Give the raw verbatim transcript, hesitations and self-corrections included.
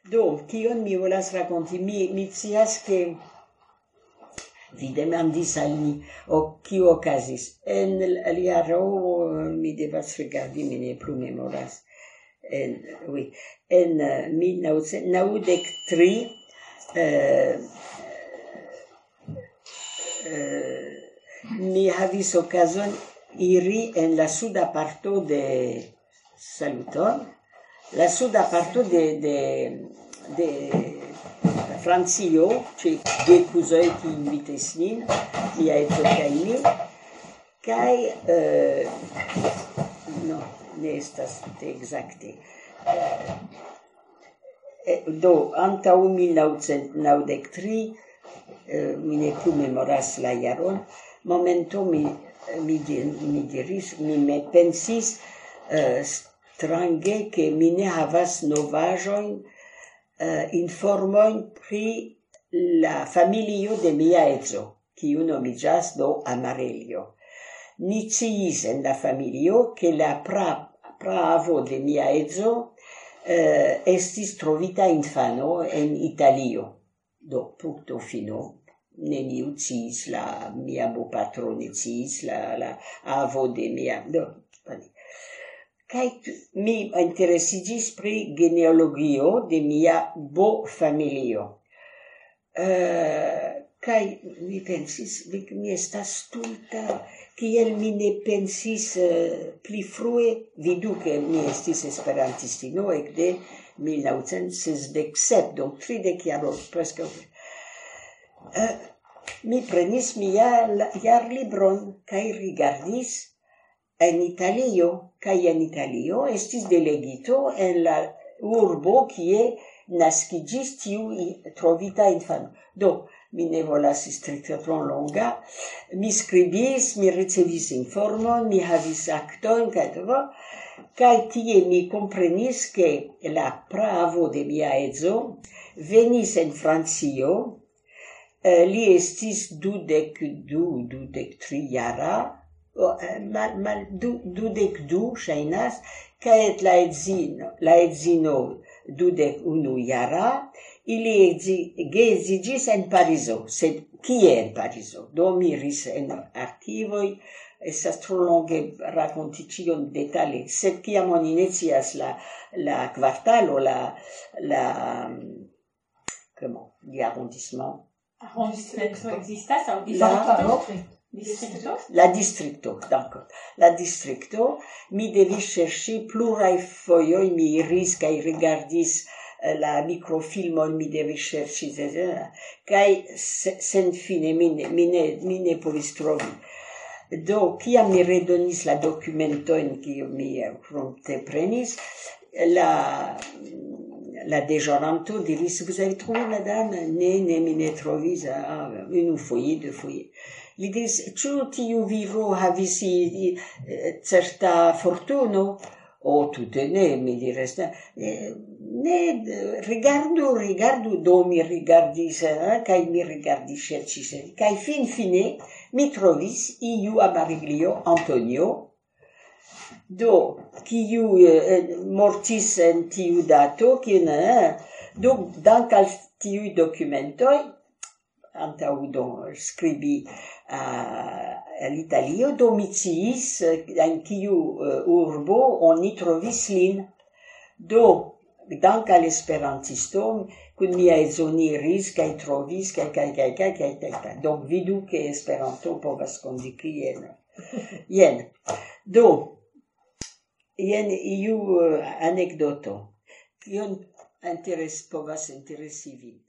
Do, kion mi volas rakonti? Mi, mi scias che vi demandis al mi, o kio okazis. En la jaro, mi devas rigardi, mi ne plu memoras. En, oui, en uh, mil novecent naŭdek tri, uh, uh, mi havis okazon iri en la suda parto de Saluton, la suda parto de, de, de Francio, ĉe gekuzoj ki invitis nin, mia edzo kaj mi, kaj uh, no, ne estas tute ekzakte. Uh, do, antaŭ mil novecent naŭdek tri, uh, mi ne plu memoras la jaron, momento mi mi, mi diris, mi me pensis uh, strange che mi ne havas novaĵojn, uh, informojn pri la familio de mia edzo, kiu nomiĝas do Amarelio. Ni sciis en la familio che la pra, praavo de mia edzo uh, estis trovita infano en Italio. Do, punkto fino. Neniu sciis, la mia bopatro ne sciis, la, la avo de mia... Do, kaj mi interesiĝis pri genealogio de mia bofamilio. Uh, kaj mi pensis, mi estas stulta, kiel mi ne pensis uh, pli frue, vidu ke mi estis esperantistino ekde mil novecent sesdek sep, do tridek jaroj preskaŭ. Uh, mi prenis mia jarlibron kaj rigardis en Italio, kaj en Italio estis delegito en la urbo kie naskiĝis tiu trovita infano. Do, mi ne volas strikte tro longa, mi skribis, mi ricevis informon, mi havis aktojn kaj tro, kaj tie mi komprenis ke la praavo de mia edzo venis en Francio. Uh, li estis dudek du, dudek tri jara, uh, mal, mal, du, dudek du, ŝajnas, kaj la edzino, la edzino dudek unu jara, ili geedziĝis en Parizo, sed kie en Parizo? Do miris en arkivoj, estas tro longe rakonti ĉion detale, sed kiam oni ne scias la, la kvartalo, la, la, comment, di arrondissement, Arrondissement existas, aŭ distrikto? Distrikto? La distrikto, d'accord. La distrikto, mi devis ŝerŝi pluraj fojoj, mi iris kaj rigardis la mikrofilmon, mi devis ŝerŝi, kaj senfine mi ne, mi ne, mi ne povis trovi. Do, kiam mi redonis la dokumentojn kiujn mi prompte prenis, la la deĵoranto diris, vous avez trouvé, madame? Ne, ne, mi ne trovis, ah, unu foje, du foje. Li diris, ĉu tiu viro havis certa fortuno? Oh, tute ne, mi diris, ne, rigardu, rigardu, do mi rigardis, kaj mi rigardis ŝerĉis, kaj fin fine mi trovis iu Amariglio Antonio, do, kiu eh, mortis en tiu dato, kiun, eh, do, dank al tiuj dokumentoj, antaŭ do skribi al Italio, do mi sciis en kiu uh, urbo oni trovis lin. Do, dank al esperantisto, kun mia edzo ni iris kaj trovis kaj kaj kaj kaj kaj kaj. Do, vidu ke Esperanto povas kondiki jen. Jen. Do, jen iu uh, anekdoto. Kion interes povas interesi vin.